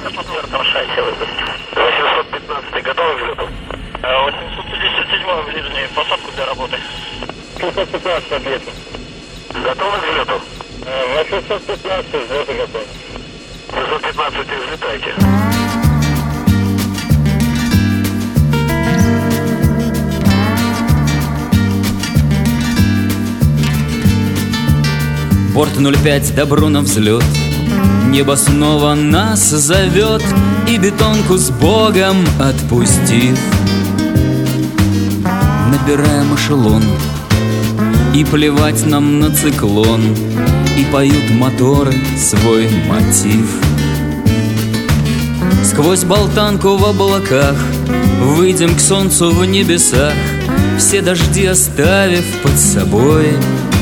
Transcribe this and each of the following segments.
Совершайте выпуск. 815 готовы к взлету? 857 ближний, посадку для работы. 615 ответил. Готовы к взлету? 815 взлету готов. 615 взлетайте. Борт 05, добро на взлет. Небо снова нас зовет, и бетонку с Богом отпустив, набираем эшелон, и плевать нам на циклон, и поют моторы свой мотив. Сквозь болтанку в облаках выйдем к солнцу в небесах, все дожди оставив под собой.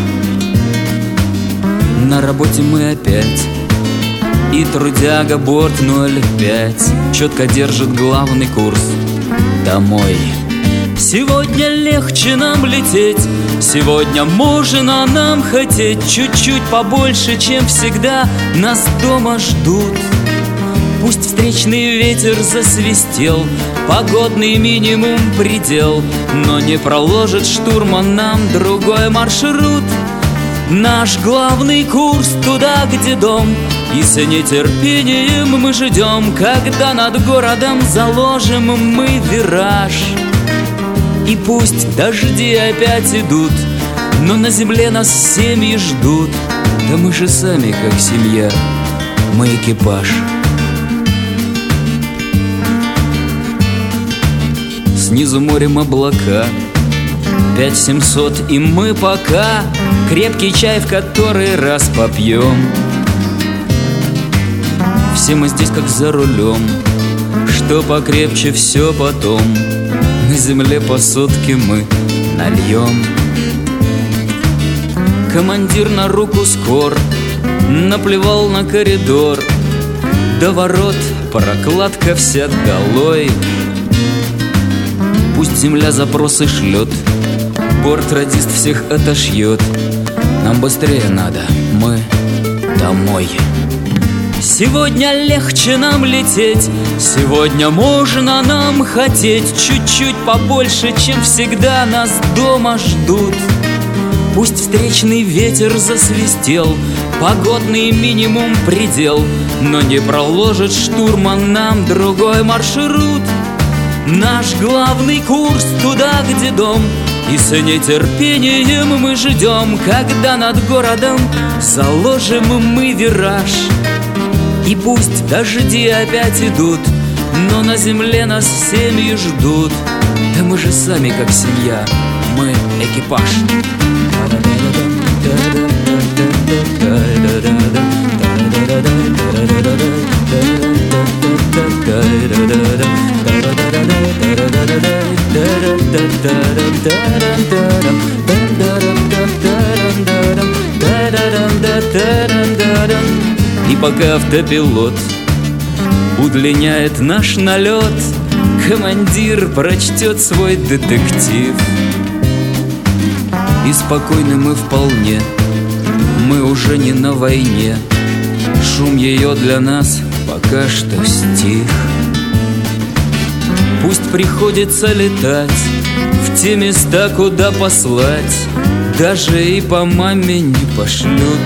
На работе мы опять, и трудяга борт 05 четко держит главный курс домой. Сегодня легче нам лететь, сегодня можно нам хотеть чуть-чуть побольше, чем всегда нас дома ждут. Пусть встречный ветер засвистел, погодный минимум предел, но не проложит штурман нам другой маршрут. Наш главный курс туда, где дом, и с нетерпением мы ждем, когда над городом заложим мы вираж. И пусть дожди опять идут, но на земле нас семьи ждут. Да мы же сами как семья, мы экипаж. Снизу морем облака, 5700, и мы пока крепкий чай в который раз попьем. Все мы здесь как за рулем, что покрепче все потом на земле по сотке мы нальем. Командир на руку скор наплевал на коридор, до ворот прокладка вся долой. Пусть земля запросы шлет, бортрадист всех отошьет. Нам быстрее надо, мы домой. Сегодня легче нам лететь, сегодня можно нам хотеть чуть-чуть побольше, чем всегда нас дома ждут. Пусть встречный ветер засвистел, погодный минимум предел, но не проложит штурман нам другой маршрут. Наш главный курс туда, где дом, и с нетерпением мы ждем, когда над городом заложим мы вираж. И пусть дожди опять идут, но на земле нас семьи ждут. Да мы же сами как семья, мы экипаж. И пока автопилот удлиняет наш налет, командир прочтет свой детектив. И спокойны мы вполне, мы уже не на войне. Шум ее для нас пока что стих. Пусть приходится летать в те места, куда послать даже и по маме не пошлют.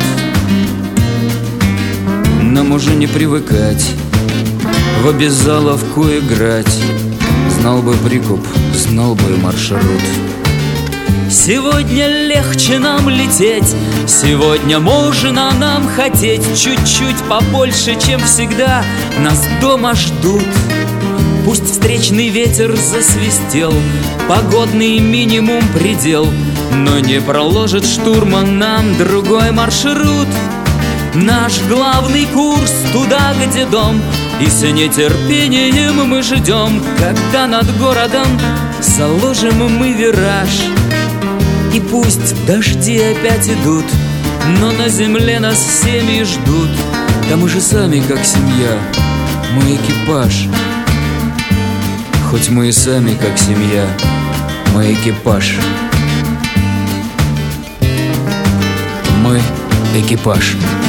Нам уже не привыкать в обязаловку играть. Знал бы прикуп, знал бы маршрут. Сегодня легче нам лететь, сегодня можно нам хотеть чуть-чуть побольше, чем всегда нас дома ждут. Пусть встречный ветер засвистел, погодный минимум предел, но не проложит штурман нам другой маршрут. Наш главный курс туда, где дом, и с нетерпением мы ждем, когда над городом заложим мы вираж. И пусть дожди опять идут, но на земле нас семьи ждут. Да мы же сами как семья, мы экипаж. Хоть мы и сами как семья, мы экипаж. Мы экипаж.